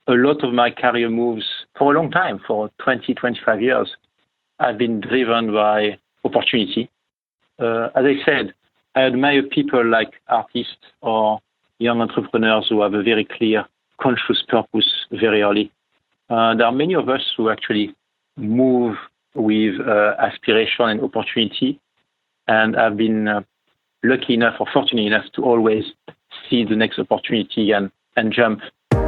a lot of my career moves for a long time, for 20, 25 years, have been driven by opportunity. As I said, I admire people like artists or young entrepreneurs who have a very clear, conscious purpose very early. There are many of us who actually move with aspiration and opportunity, and I've been lucky enough or fortunate enough to always see the next opportunity and jump.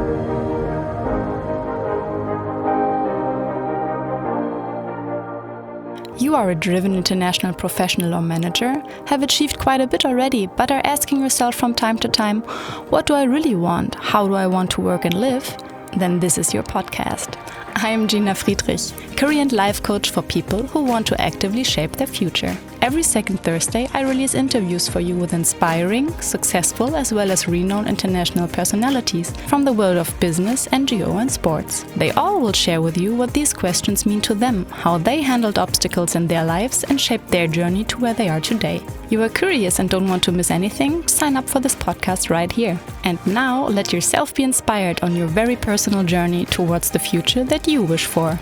You are a driven international professional or manager, have achieved quite a bit already, but are asking yourself from time to time, what do I really want? How do I want to work and live? Then this is your podcast. I am Gina Friedrich, career and life coach for people who want to actively shape their future. Every second Thursday, I release interviews for you with inspiring, successful, as well as renowned international personalities from the world of business, NGO, and sports. They all will share with you what these questions mean to them, how they handled obstacles in their lives, and shaped their journey to where they are today. You are curious and don't want to miss anything? Sign up for this podcast right here. And now, let yourself be inspired on your very personal journey towards the future that you wish for.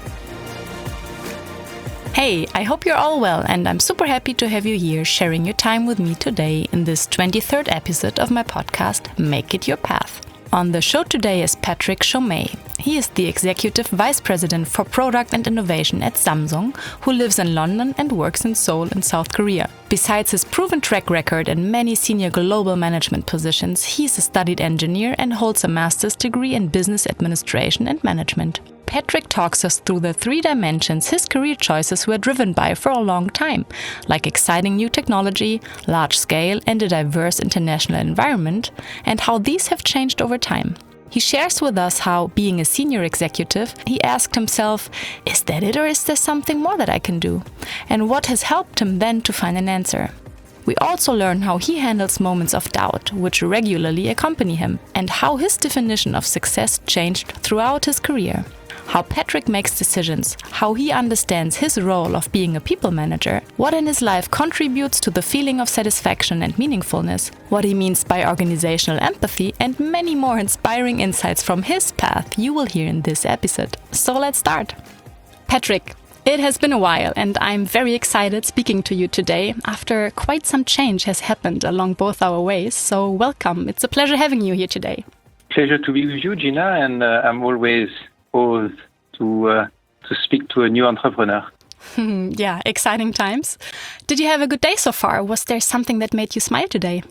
Hey, I hope you're all well, and I'm super happy to have you here sharing your time with me today in this 23rd episode of my podcast, Make It Your Path. On the show today is Patrick Chomet. He is the Executive Vice President for Product and Innovation at Samsung, who lives in London and works in Seoul in South Korea. Besides his proven track record and many senior global management positions, he's a studied engineer and holds a master's degree in business administration and management. Patrick talks us through the 3 dimensions his career choices were driven by for a long time, like exciting new technology, large scale, and a diverse international environment, and how these have changed over time. He shares with us how, being a senior executive, he asked himself, is that it or is there something more that I can do? And what has helped him then to find an answer. We also learn how he handles moments of doubt, which regularly accompany him, and how his definition of success changed throughout his career. How Patrick makes decisions, how he understands his role of being a people manager, what in his life contributes to the feeling of satisfaction and meaningfulness, what he means by organizational empathy, and many more inspiring insights from his path you will hear in this episode. So let's start. Patrick, it has been a while, and I'm very excited speaking to you today after quite some change has happened along both our ways. So welcome. It's a pleasure having you here today. Pleasure to be with you, Gina, and I'm always posed to speak to a new entrepreneur. Yeah, exciting times. Did you have a good day so far? Was there something that made you smile today?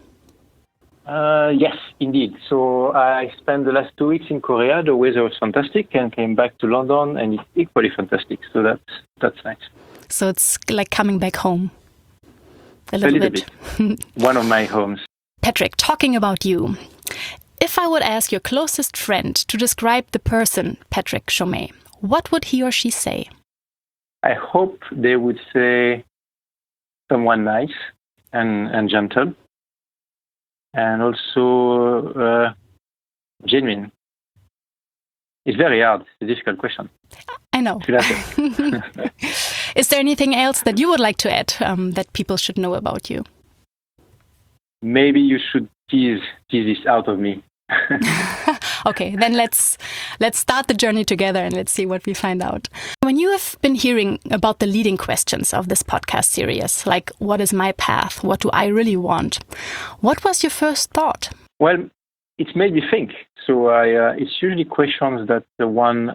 Yes, indeed. So I spent the last 2 weeks in Korea. The weather was fantastic, and came back to London, and it's equally fantastic. So that's nice. So it's like coming back home. A little bit. One of my homes. Patrick, talking about you. If I would ask your closest friend to describe the person, Patrick Chomet, what would he or she say? I hope they would say someone nice and gentle, and also genuine. It's very hard. It's a difficult question. I know. Is there anything else that you would like to add that people should know about you? Maybe you should tease this out of me. Okay, then let's start the journey together and let's see what we find out. When you have been hearing about the leading questions of this podcast series, like what is my path, what do I really want, what was your first thought? Well, it's made me think. So it's usually questions that the one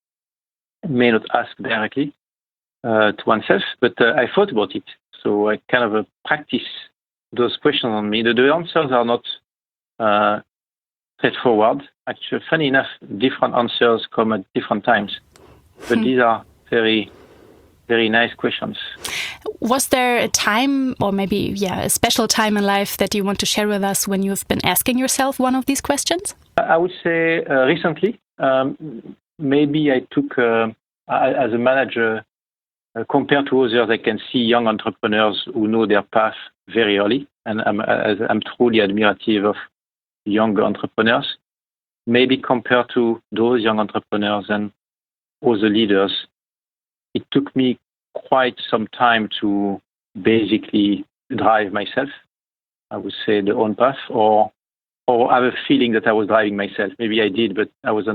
may not ask directly to oneself, but I thought about it. So I kind of practice those questions on me. The answers are not straightforward. Actually, funny enough, different answers come at different times. But these are very, very nice questions. Was there a time, or maybe a special time in life that you want to share with us when you've been asking yourself one of these questions? I would say recently. Maybe I took, as a manager, compared to others, I can see young entrepreneurs who know their path very early. And I'm truly admirative of young entrepreneurs. Maybe compared to those young entrepreneurs and other leaders, it took me quite some time to basically drive myself, I would say, the own path, or have a feeling that I was driving myself. Maybe I did, but I wasn't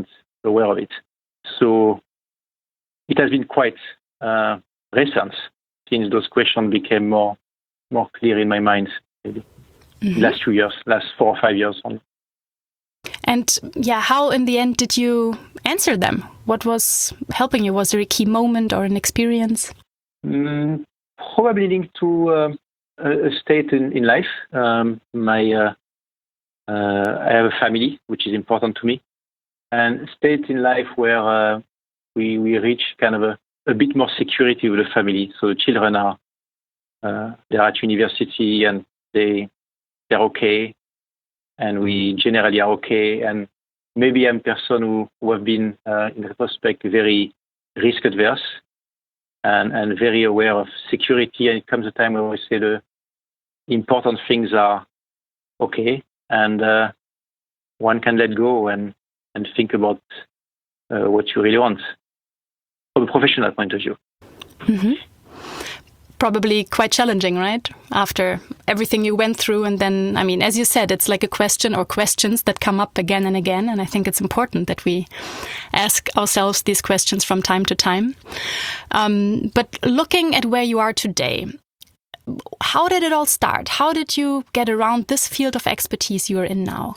aware of it. So it has been quite recent since those questions became more clear in my mind, maybe. Last 2 years, last 4 or 5 years only. And how in the end did you answer them? What was helping you? Was there a key moment or an experience? Probably linked to a state in life. I have a family, which is important to me, and state in life where we reach kind of a bit more security with the family. So the children they're at university and they're okay, and we generally are okay. And maybe I'm a person who have been, in retrospect, very risk adverse and very aware of security. And it comes a time where we say the important things are okay, and one can let go and think about what you really want from a professional point of view. Mm-hmm. Probably quite challenging, right? After everything you went through. And then, I mean, as you said, it's like a question or questions that come up again and again. And I think it's important that we ask ourselves these questions from time to time. But looking at where you are today, how did it all start? How did you get around this field of expertise you are in now?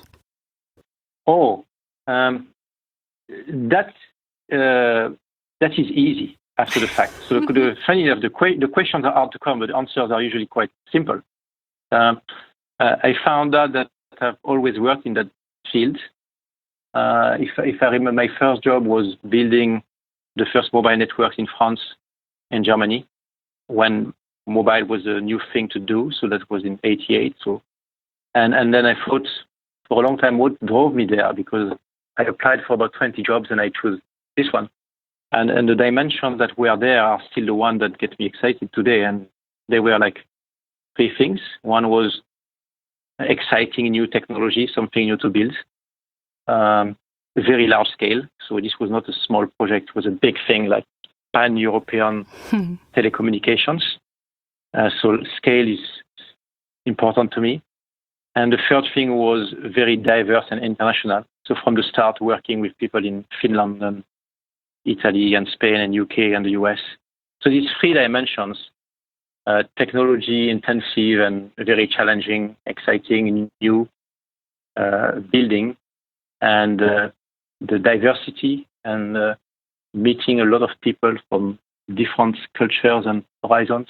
That is easy after the fact. So funny enough, the questions are hard to come, but the answers are usually quite simple. I found out that I've always worked in that field. If I remember, my first job was building the first mobile networks in France and Germany when mobile was a new thing to do. So that was in '88. So, and then I thought for a long time what drove me there, because I applied for about 20 jobs and I chose this one. And the dimensions that were there are still the one that get me excited today. And they were like 3 things. One was exciting new technology, something new to build, very large scale. So this was not a small project; it was a big thing, like pan-European telecommunications. So scale is important to me. And the third thing was very diverse and international. So from the start, working with people in Finland and Italy and Spain and UK and the US. So these 3 dimensions, technology intensive and very challenging, exciting, new building, and the diversity and meeting a lot of people from different cultures and horizons.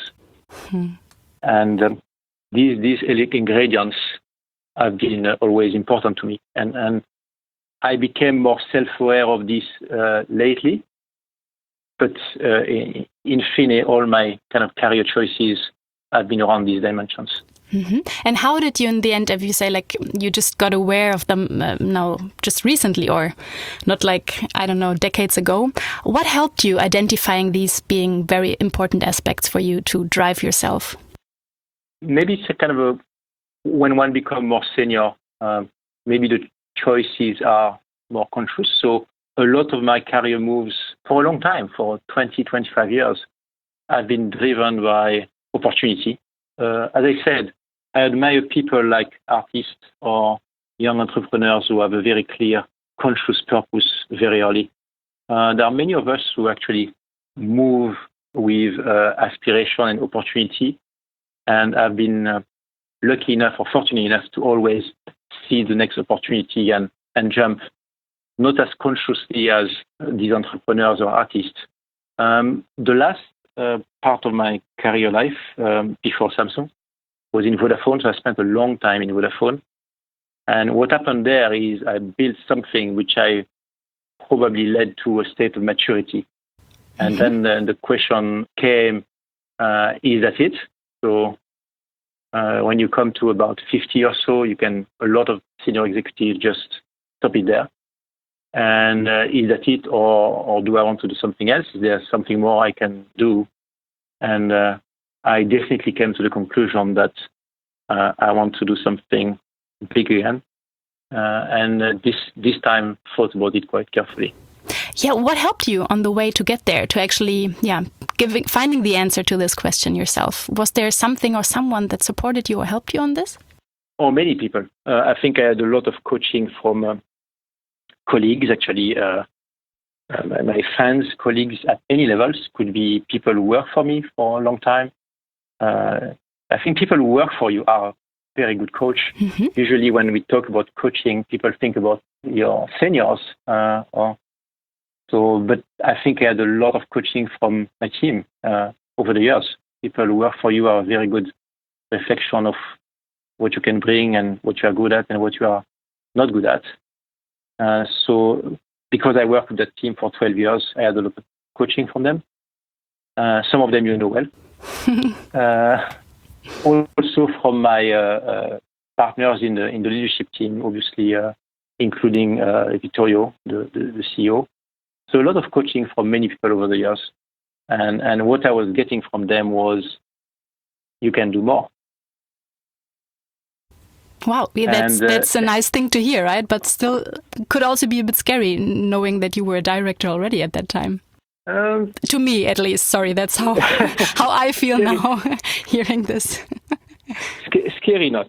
And these ingredients have been always important to me. And I became more self-aware of this lately. But in fine, all my kind of career choices have been around these dimensions. Mm-hmm. And how did you, in the end, if you say like you just got aware of them now just recently, or not like, I don't know, decades ago, what helped you identifying these being very important aspects for you to drive yourself? Maybe it's a kind of when one becomes more senior, maybe the choices are more conscious. So a lot of my career moves for a long time, for 20, 25 years, have been driven by opportunity. As I said, I admire people like artists or young entrepreneurs who have a very clear, conscious purpose very early. There are many of us who actually move with aspiration and opportunity, and have been lucky enough or fortunate enough to always see the next opportunity and jump, not as consciously as these entrepreneurs or artists. The last part of my career life before Samsung was in Vodafone, so I spent a long time in Vodafone. And what happened there is I built something which I probably led to a state of maturity. And then the question came, is that it? So when you come to about 50 or so, a lot of senior executives just stop it there. And is that it, or do I want to do something else? Is there something more I can do? And I definitely came to the conclusion that I want to do something big again. And this time thought about it quite carefully. Yeah, what helped you on the way to get there, to actually, finding the answer to this question yourself? Was there something or someone that supported you or helped you on this? Oh, many people. I think I had a lot of coaching from colleagues, actually, my friends, colleagues at any levels, could be people who work for me for a long time. I think people who work for you are a very good coach. Mm-hmm. Usually when we talk about coaching, people think about your seniors. But I think I had a lot of coaching from my team over the years. People who work for you are a very good reflection of what you can bring and what you are good at and what you are not good at. So because I worked with that team for 12 years, I had a lot of coaching from them. Some of them you know well. Also from my partners in the leadership team, obviously, including Vittorio, the CEO. So a lot of coaching from many people over the years. And what I was getting from them was, you can do more. Wow, yeah, that's a nice thing to hear, right? But still could also be a bit scary knowing that you were a director already at that time. To me, at least. Sorry, that's how I feel now hearing this. Scary not,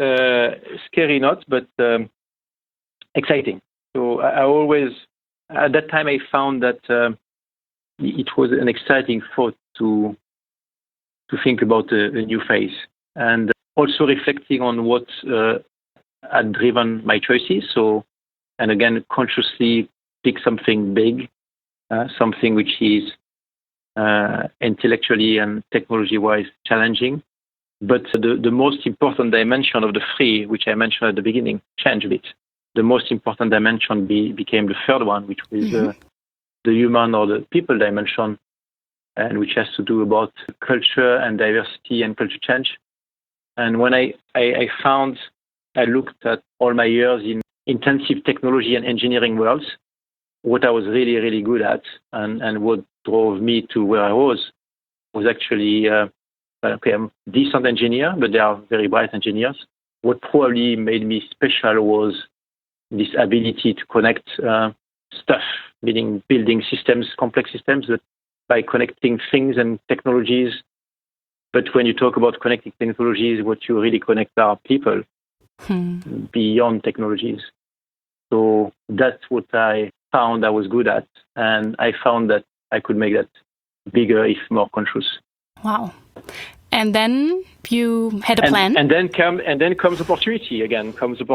but exciting. So I always, at that time, I found that it was an exciting thought to think about a new phase, and also reflecting on what had driven my choices. So, and again, consciously pick something big. Something which is intellectually and technology-wise challenging. But the most important dimension of the three, which I mentioned at the beginning, changed a bit. The most important dimension became the third one, which was the human or the people dimension, and which has to do about culture and diversity and culture change. And when I looked at all my years in intensive technology and engineering worlds, what I was really, really good at and what drove me to where I was actually, I'm a decent engineer, but they are very bright engineers. What probably made me special was this ability to connect stuff, meaning building systems, complex systems, that by connecting things and technologies. But when you talk about connecting technologies, what you really connect are people beyond technologies. So that's what I found I was good at, and I found that I could make that bigger if more conscious. Wow! And then you had a plan. And then comes opportunity again.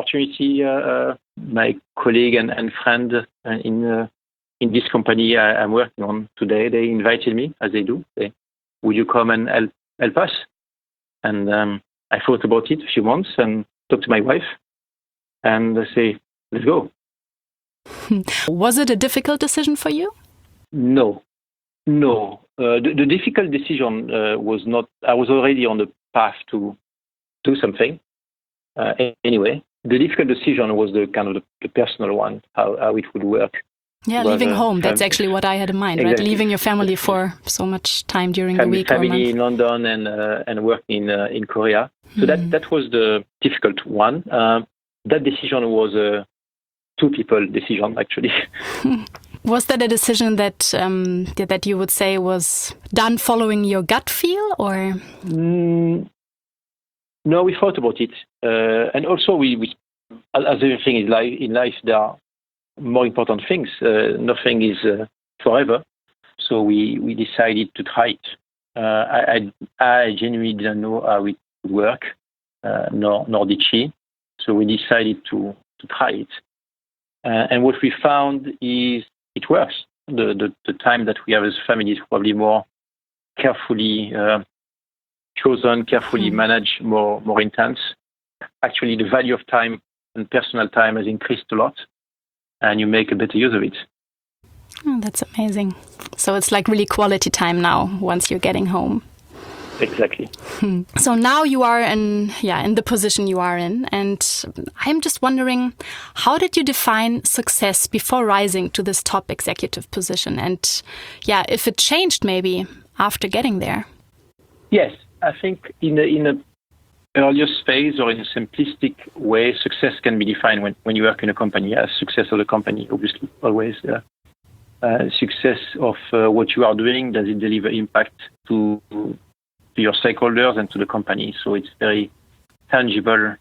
My colleague and friend in this company I'm working on today, they invited me, as they do. Would you come and help us? And I thought about it a few months and talked to my wife, and I say, let's go. Was it a difficult decision for you? No. The difficult decision was not. I was already on the path to do something. Anyway, the difficult decision was the kind of the personal one, how it would work. Yeah, leaving home. That's actually what I had in mind, exactly. Right? Leaving your family for so much time during the week or month. Family in London and working in Korea. So that was the difficult one. That decision was a two-people decision, actually. Was that a decision that you would say was done following your gut feel, or? No, we thought about it, and also we as everything in life, there are more important things. Nothing is forever, so we decided to try it. I genuinely didn't know how it would work, nor did she. So we decided to try it. And what we found is it works. The time that we have as family is probably more carefully chosen, carefully managed, more intense. Actually, the value of time and personal time has increased a lot, and you make a better use of it. Oh, that's amazing. So it's like really quality time now once you're getting home. Exactly. So now you are in the position you are in, and I'm just wondering, how did you define success before rising to this top executive position? And if it changed maybe after getting there. Yes, I think in a earliest phase or in a simplistic way, success can be defined when you work in a company as success of the company, obviously, always. Success of what you are doing, does it deliver impact to your stakeholders and to the company? So it's very tangible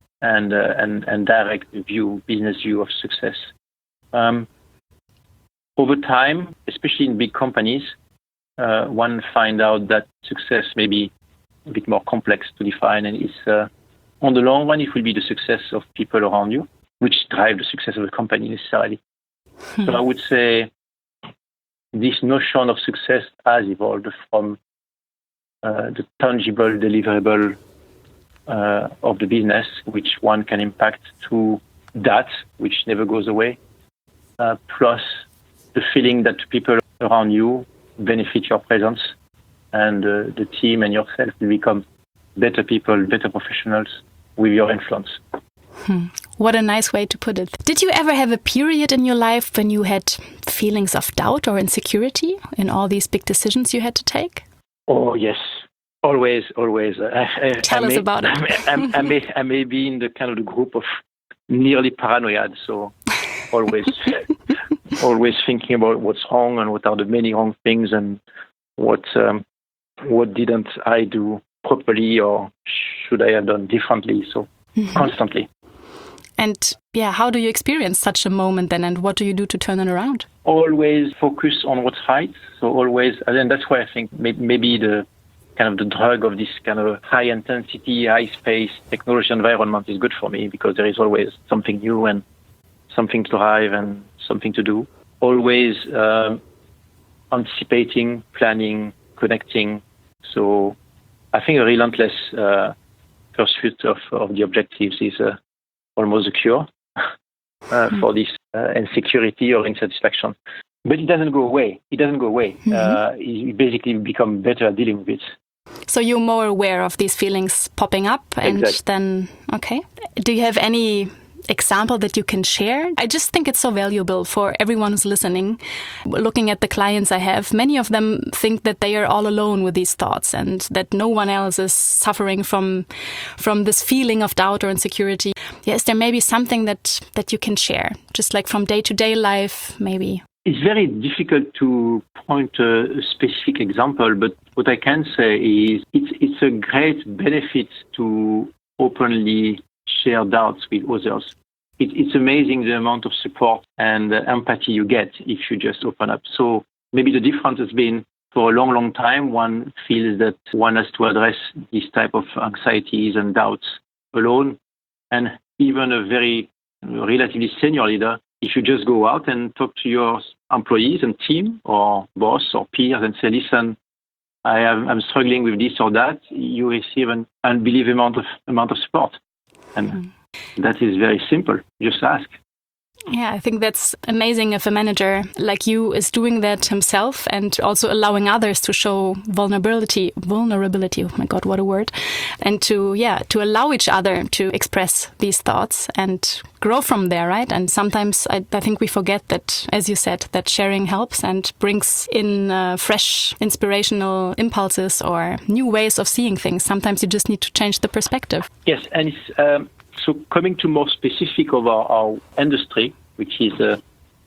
and direct view, business view of success. over time, especially in big companies, one find out that success may be a bit more complex to define, and it's on the long run, it will be the success of people around you, which drive the success of the company necessarily. So I would say this notion of success has evolved from the tangible deliverable of the business, which one can impact, to that, which never goes away, plus the feeling that people around you benefit your presence, and the team and yourself will become better people, better professionals with your influence. What a nice way to put it. Did you ever have a period in your life when you had feelings of doubt or insecurity in all these big decisions you had to take? Oh, yes. Always. Tell us about it. I may be in the kind of the group of nearly paranoid, so always thinking about what's wrong and what are the many wrong things and what didn't I do properly or should I have done differently. So constantly. And how do you experience such a moment then, and what do you do to turn it around? Always focus on what's right. So always, and that's why I think maybe the kind of the drug of this kind of high intensity, high space technology environment is good for me, because there is always something new and something to drive and something to do. Always anticipating, planning, connecting. So I think a relentless pursuit of the objectives is almost a cure for this insecurity or insatisfaction. But it doesn't go away. You basically become better at dealing with it. So you're more aware of these feelings popping up, and then, okay. Do you have any example that you can share? I just think it's so valuable for everyone who's listening. Looking at the clients I have, many of them think that they are all alone with these thoughts and that no one else is suffering from this feeling of doubt or insecurity. Yes, there may be something that you can share, just like from day-to-day life, maybe. It's very difficult to point a specific example, but what I can say is it's a great benefit to openly share doubts with others. It's amazing the amount of support and empathy you get if you just open up. So maybe the difference has been, for a long, long time, one feels that one has to address this type of anxieties and doubts alone. And even a very relatively senior leader, if you just go out and talk to your employees and team or boss or peers and say, listen, I'm struggling with this or that, you receive an unbelievable amount of support. And that is very simple. Just ask. Yeah, I think that's amazing if a manager like you is doing that himself and also allowing others to show vulnerability. Oh my God, what a word. And to allow each other to express these thoughts and grow from there, right? And sometimes I think we forget that, as you said, that sharing helps and brings in fresh inspirational impulses or new ways of seeing things. Sometimes you just need to change the perspective. Yes, and it's... So coming to more specific of our industry, which is a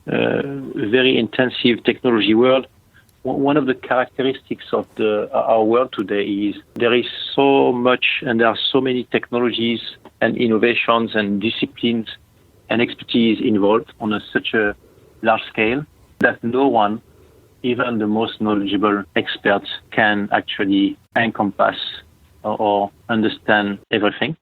very intensive technology world, one of the characteristics of our world today is there is so much and there are so many technologies and innovations and disciplines and expertise involved on such a large scale that no one, even the most knowledgeable experts, can actually encompass or understand everything.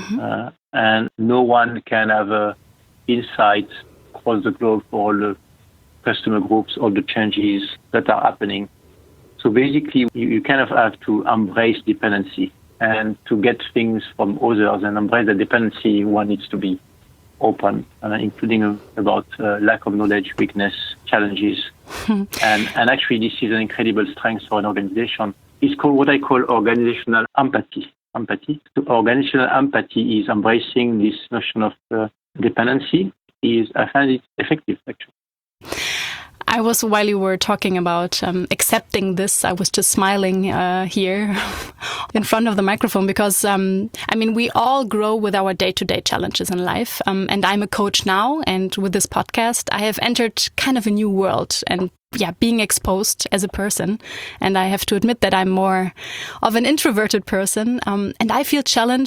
And no one can have an insight across the globe for all the customer groups, all the changes that are happening. So basically, you kind of have to embrace dependency, and to get things from others and embrace the dependency, one needs to be open, including about lack of knowledge, weakness, challenges. And actually, this is an incredible strength for an organization. It's called what I call organizational empathy. So organizational empathy is embracing this notion of dependency. I find it effective, actually. I was, while you were talking about accepting this, I was just smiling here in front of the microphone because, we all grow with our day-to-day challenges in life. And I'm a coach now. And with this podcast, I have entered kind of a new world and being exposed as a person. And I have to admit that I'm more of an introverted person. And I feel challenged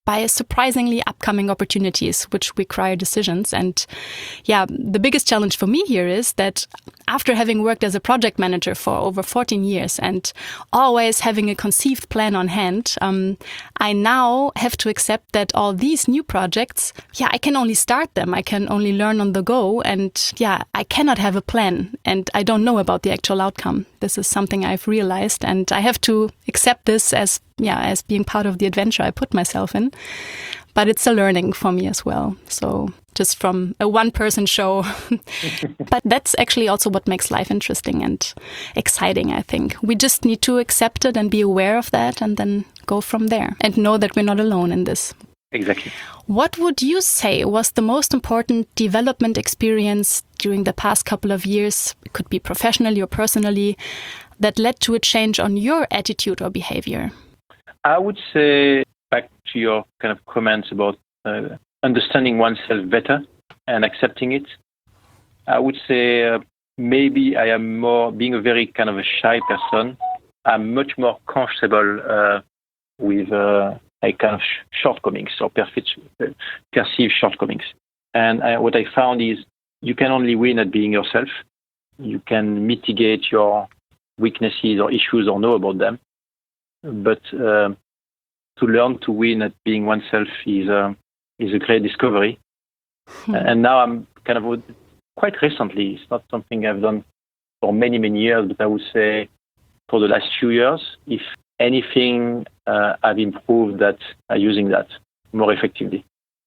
by surprisingly upcoming opportunities, which require decisions. And yeah, the biggest challenge for me here is that after having worked as a project manager for over 14 years and always having a conceived plan on hand, I now have to accept that all these new projects, I can only start them. I can only learn on the go. And I cannot have a plan and I don't know about the actual outcome. This is something I've realized and I have to accept this as being part of the adventure I put myself in. But it's a learning for me as well. So just from a one-person show. But that's actually also what makes life interesting and exciting, I think. We just need to accept it and be aware of that and then go from there and know that we're not alone in this. Exactly. What would you say was the most important development experience during the past couple of years? It could be professionally or personally, that led to a change on your attitude or behavior? I would say, back to your kind of comments about understanding oneself better and accepting it, I would say maybe I am more, being a very kind of a shy person, I'm much more comfortable with a kind of shortcomings or perceived shortcomings. And what I found is you can only win at being yourself. You can mitigate your weaknesses or issues or know about them. But to learn to win at being oneself is a great discovery. And now I'm kind of quite recently, it's not something I've done for many, many years, but I would say for the last few years, if anything, I've improved that using that more effectively.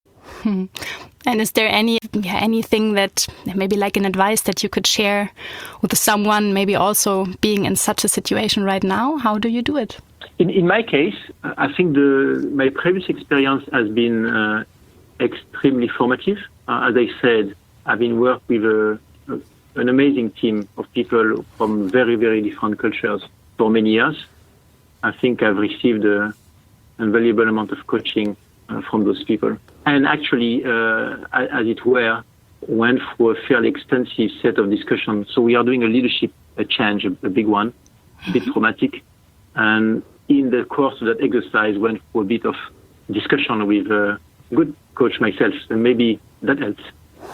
And is there anything that maybe like an advice that you could share with someone maybe also being in such a situation right now? How do you do it? In my case, I think my previous experience has been extremely formative. As I said, I've been working with an amazing team of people from very, very different cultures for many years. I think I've received an invaluable amount of coaching from those people. And actually, as it were, went through a fairly extensive set of discussions. So we are doing a leadership change, a big one, a bit traumatic. And in the course of that exercise, went through a bit of discussion with a good coach myself, and maybe that helps.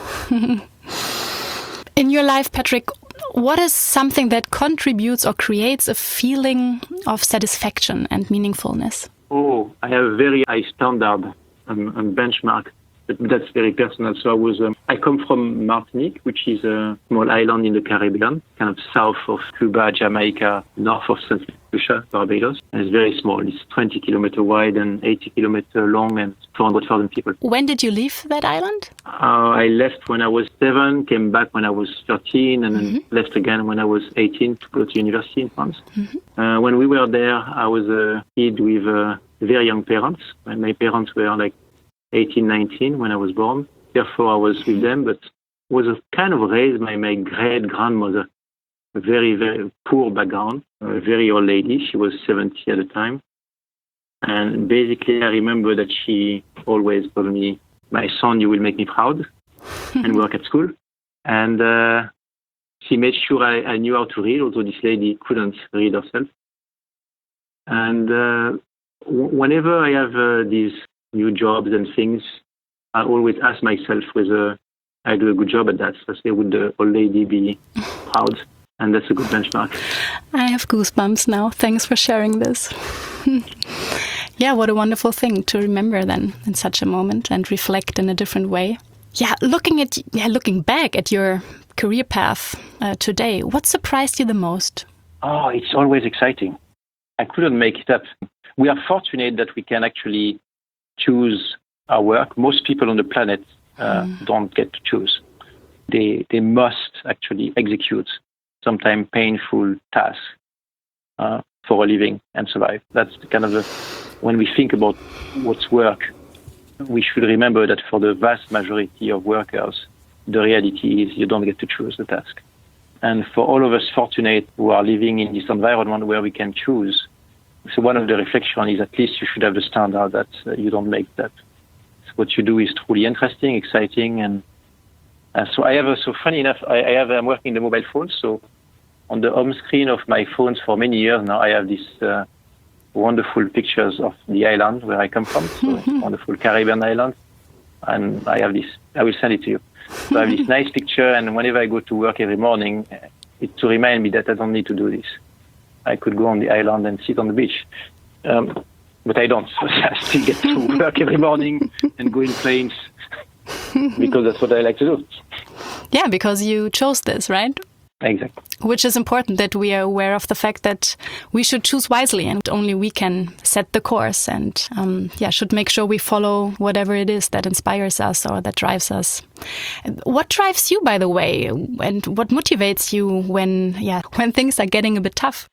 In your life, Patrick, what is something that contributes or creates a feeling of satisfaction and meaningfulness? Oh, I have a very high standard and benchmark, but that's very personal. So I come from Martinique, which is a small island in the Caribbean, kind of south of Cuba, Jamaica, north of St. Lucia, Barbados. And it's very small. It's 20 kilometers wide and 80 kilometers long and 200,000 people. When did you leave that island? I left when I was 7, came back when I was 13, and then left again when I was 18 to go to university in France. When we were there, I was a kid with very young parents. My parents were like 18, 19 when I was born. Therefore, I was with them, but was kind of raised by my great-grandmother. A very, very poor background, a very old lady. She was 70 at the time. And basically, I remember that she always told me, "My son, you will make me proud and work at school." And she made sure I knew how to read, although this lady couldn't read herself. And whenever I have these new jobs and things, I always ask myself whether I do a good job at that. So I say, would the old lady be proud? And that's a good benchmark. I have goosebumps now. Thanks for sharing this. Yeah, what a wonderful thing to remember then in such a moment and reflect in a different way. Yeah, looking back at your career path today, what surprised you the most? Oh, it's always exciting. I couldn't make it up. We are fortunate that we can actually choose our work. Most people on the planet don't get to choose. They must actually execute sometimes painful tasks for a living and survive. That's kind of when we think about what's work, we should remember that for the vast majority of workers, the reality is you don't get to choose the task. And for all of us fortunate who are living in this environment where we can choose, so one of the reflections is at least you should have the standard that you don't make that. So what you do is truly interesting, exciting, and so I have. So funny enough, I'm working the mobile phone. So on the home screen of my phones for many years now, I have this wonderful pictures of the island where I come from. So it's a wonderful Caribbean island. And I have this, I will send it to you. So I have this nice picture, and whenever I go to work every morning, it's to remind me that I don't need to do this. I could go on the island and sit on the beach. But I don't. So I still get to work every morning and go in planes because that's what I like to do. Yeah, because you chose this, right? Exactly. Which is important, that we are aware of the fact that we should choose wisely, and only we can set the course, and should make sure we follow whatever it is that inspires us or that drives us. What drives you, by the way, and what motivates you when things are getting a bit tough?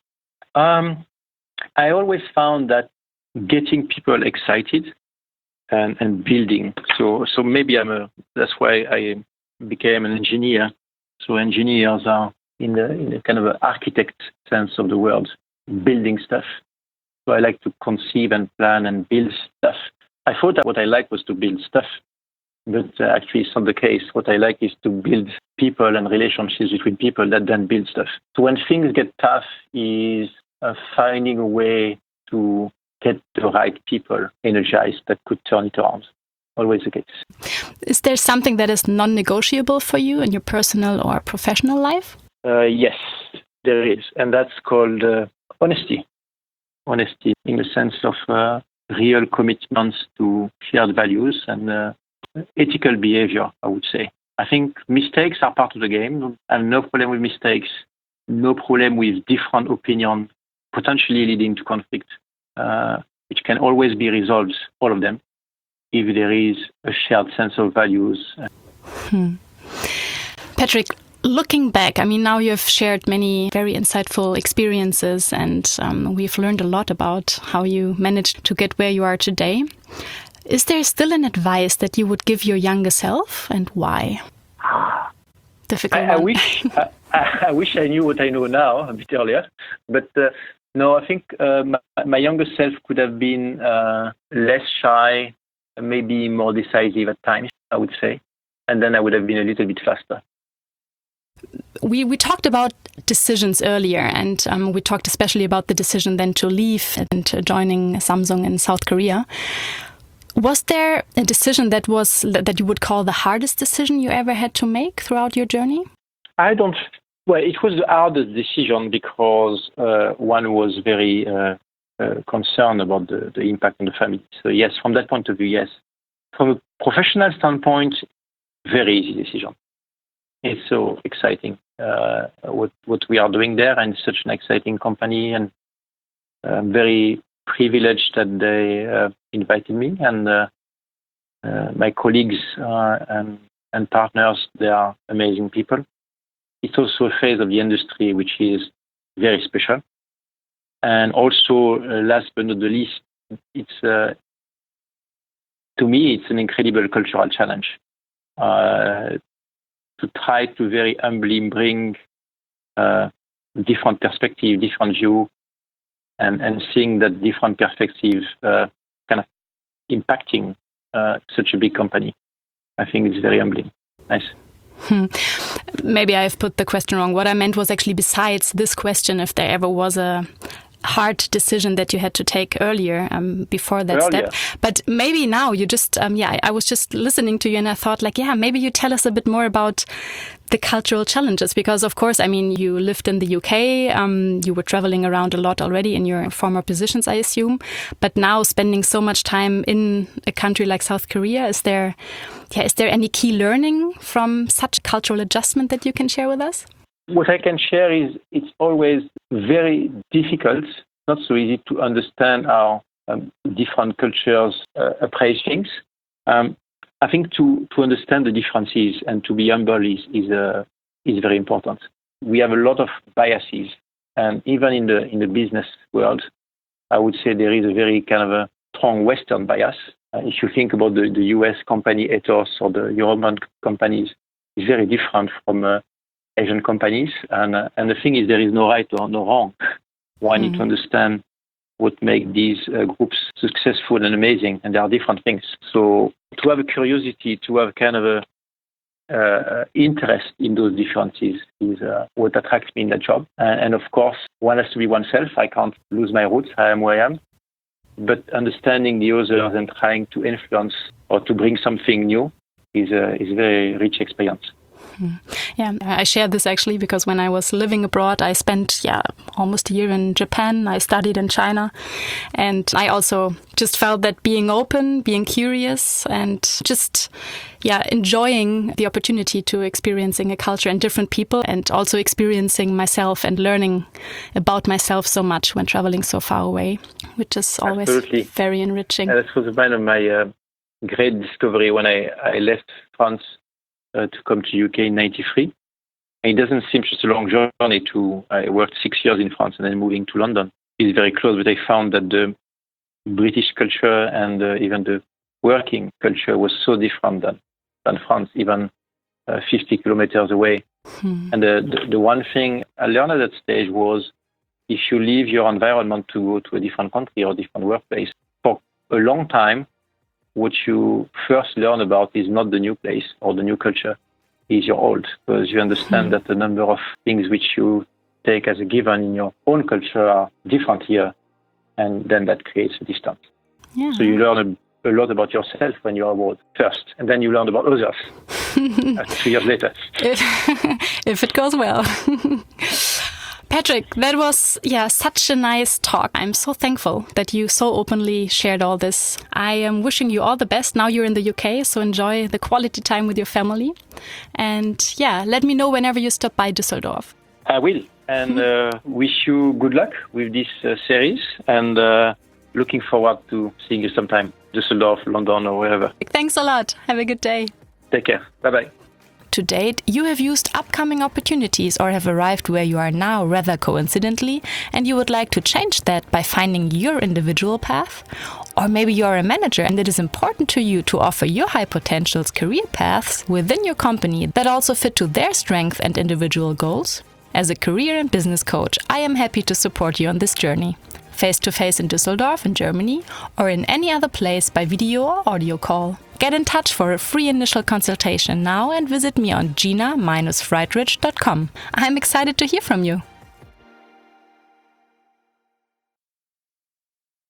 I always found that getting people excited and building. So maybe that's why I became an engineer. So engineers are in the kind of an architect sense of the word, building stuff. So I like to conceive and plan and build stuff. I thought that what I liked was to build stuff, but actually it's not the case. What I like is to build people and relationships between people that then build stuff. So when things get tough is finding a way to get the right people energized that could turn it around. Always the case. Is there something that is non-negotiable for you in your personal or professional life? Yes, there is. And that's called honesty. Honesty in the sense of real commitments to shared values and ethical behavior, I would say. I think mistakes are part of the game. I have no problem with mistakes, no problem with different opinions, potentially leading to conflict, which can always be resolved, all of them, if there is a shared sense of values. Patrick, looking back, I mean, now you have shared many very insightful experiences, and we've learned a lot about how you managed to get where you are today. Is there still an advice that you would give your younger self, and why? Difficult one. I wish I knew what I know now a bit earlier, but no, I think my younger self could have been less shy, maybe more decisive at times, I would say. And then I would have been a little bit faster. We talked about decisions earlier, and we talked especially about the decision then to leave and joining Samsung in South Korea. Was there a decision that you would call the hardest decision you ever had to make throughout your journey? Well, it was the hardest decision because one was very concerned about the impact on the family. So yes, from that point of view, yes. From a professional standpoint, very easy decision. It's so exciting what we are doing there, and such an exciting company, and I'm very privileged that they invited me, and my colleagues and partners, they are amazing people. It's also a phase of the industry which is very special. And also, last but not the least, it's to me, it's an incredible cultural challenge to try to very humbly bring different perspective, different view, and seeing that different perspective kind of impacting such a big company. I think it's very humbling. Nice. Maybe I've put the question wrong. What I meant was actually, besides this question, if there ever was a hard decision that you had to take earlier before that step. But maybe now you just, I was just listening to you and I thought maybe you tell us a bit more about the cultural challenges, because of course, I mean, you lived in the UK, you were traveling around a lot already in your former positions, I assume, but now spending so much time in a country like South Korea, is there any key learning from such cultural adjustment that you can share with us? What I can share is it's always very difficult, not so easy to understand how different cultures appraise things. I think to understand the differences and to be humble is very important. We have a lot of biases, and even in the business world, I would say there is a very kind of a strong Western bias. If you think about the US company ethos or the European companies, it's very different from Asian companies, and the thing is, there is no right or no wrong. One need to understand what makes these groups successful and amazing, and there are different things. So to have a curiosity, to have kind of interest in those differences is what attracts me in the job. And of course, one has to be oneself. I can't lose my roots. I am who I am. But understanding the others and trying to influence or to bring something new is a very rich experience. Yeah, I share this actually because when I was living abroad, I spent almost a year in Japan. I studied in China, and I also just felt that being open, being curious, and just enjoying the opportunity to experiencing a culture and different people, and also experiencing myself and learning about myself so much when traveling so far away, which is always very enriching. That was one of my great discovery when I left France to come to UK in 93. And it doesn't seem just a long journey I worked 6 years in France and then moving to London. It's very close, but I found that the British culture and even the working culture was so different than France, even 50 kilometers away. And the one thing I learned at that stage was if you leave your environment to go to a different country or different workplace, for a long time, what you first learn about is not the new place or the new culture, is your old, because you understand that the number of things which you take as a given in your own culture are different here, and then that creates a distance. Yeah. So you learn a lot about yourself when you're abroad first, and then you learn about others 2 years later. If it goes well. Patrick, that was such a nice talk. I'm so thankful that you so openly shared all this. I am wishing you all the best. Now you're in the UK, so enjoy the quality time with your family. And let me know whenever you stop by Düsseldorf. I will. And wish you good luck with this series. And looking forward to seeing you sometime. Düsseldorf, London, or wherever. Thanks a lot. Have a good day. Take care. Bye-bye. To date, you have used upcoming opportunities or have arrived where you are now rather coincidentally, and you would like to change that by finding your individual path? Or maybe you are a manager and it is important to you to offer your high potentials career paths within your company that also fit to their strengths and individual goals? As a career and business coach, I am happy to support you on this journey. Face-to-face in Düsseldorf in Germany or in any other place by video or audio call. Get in touch for a free initial consultation now and visit me on gina-friedrich.com. I'm excited to hear from you.